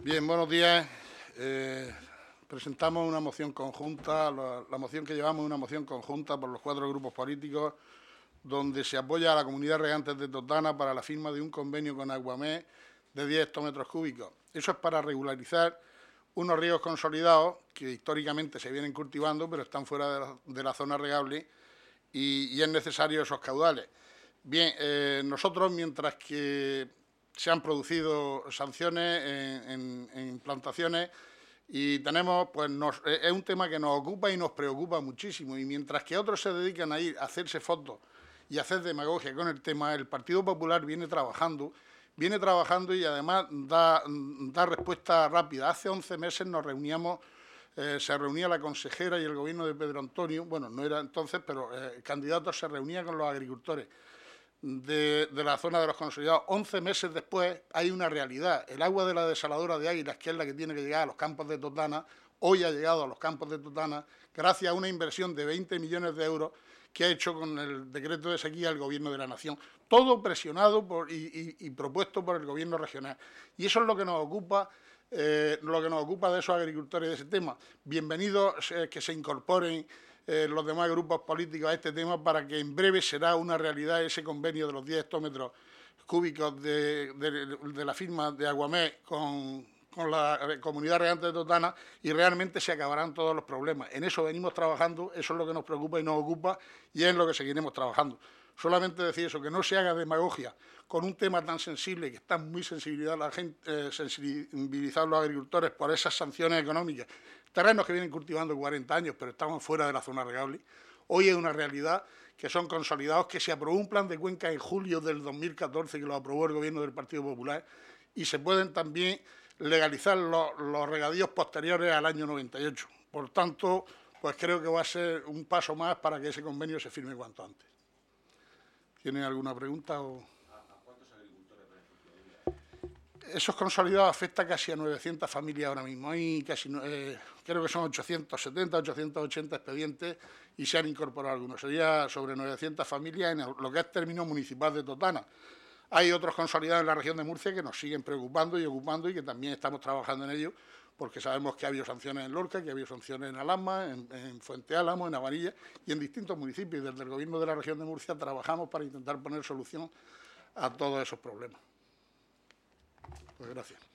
Bien, buenos días. Presentamos una moción conjunta, la moción que llevamos es una moción conjunta por los 4 grupos políticos, donde se apoya a la comunidad de regantes de Totana para la firma de un convenio con Aguamé de 10 hectómetros cúbicos. Eso es para regularizar unos ríos consolidados que históricamente se vienen cultivando, pero están fuera de la zona regable y es necesario esos caudales. Bien, nosotros, mientras que se han producido sanciones en plantaciones y tenemos, pues es un tema que nos ocupa y nos preocupa muchísimo. Y mientras que otros se dedican a ir a hacerse fotos y a hacer demagogia con el tema, el Partido Popular viene trabajando y además da respuesta rápida. Hace 11 meses nos reuníamos, se reunía la consejera y el gobierno de Pedro Antonio, bueno, no era entonces, pero el candidato se reunía con los agricultores de la zona de los consolidados. 11 meses después hay una realidad. El agua de la desaladora de Águilas, que es la que tiene que llegar a los campos de Totana, hoy ha llegado a los campos de Totana gracias a una inversión de 20 millones de euros que ha hecho con el decreto de sequía el Gobierno de la Nación. Todo presionado y propuesto por el Gobierno regional. Y eso es lo que nos ocupa. De esos agricultores de ese tema. Bienvenidos que se incorporen los demás grupos políticos a este tema para que en breve será una realidad ese convenio de los 10 hectómetros cúbicos de la firma de Aguamé con la comunidad regante de Totana y realmente se acabarán todos los problemas. En eso venimos trabajando, eso es lo que nos preocupa y nos ocupa y es en lo que seguiremos trabajando. Solamente decir eso, que no se haga demagogia con un tema tan sensible, que está muy sensibilizado la gente, sensibilizados los agricultores por esas sanciones económicas. Terrenos que vienen cultivando 40 años, pero estamos fuera de la zona regable. Hoy es una realidad que son consolidados, que se aprobó un plan de cuenca en julio del 2014, que lo aprobó el Gobierno del Partido Popular, y se pueden también legalizar los regadíos posteriores al año 98. Por tanto, pues creo que va a ser un paso más para que ese convenio se firme cuanto antes. ¿Tienen alguna pregunta? ¿A cuántos agricultores beneficiaría? Esos consolidados afectan casi a 900 familias ahora mismo. Hay casi, creo que son 870, 880 expedientes y se han incorporado algunos. Sería sobre 900 familias en lo que es término municipal de Totana. Hay otros consolidados en la región de Murcia que nos siguen preocupando y ocupando y que también estamos trabajando en ello, porque sabemos que ha habido sanciones en Lorca, que ha habido sanciones en Alasma, en Fuente Álamo, en Avarilla y en distintos municipios. Desde el Gobierno de la región de Murcia trabajamos para intentar poner solución a todos esos problemas. Pues gracias.